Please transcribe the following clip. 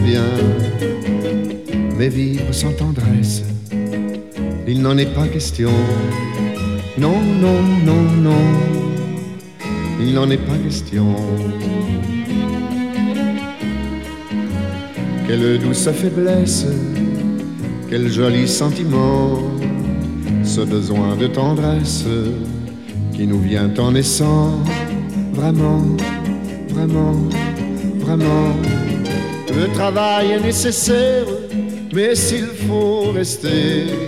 bien. Mais vivre sans tendresse, il n'en est pas question. Non, non, non, non, il n'en est pas question. Quelle douce faiblesse, quel joli sentiment, ce besoin de tendresse qui nous vient en naissant. Vraiment, vraiment, vraiment, le travail est nécessaire, mais s'il faut rester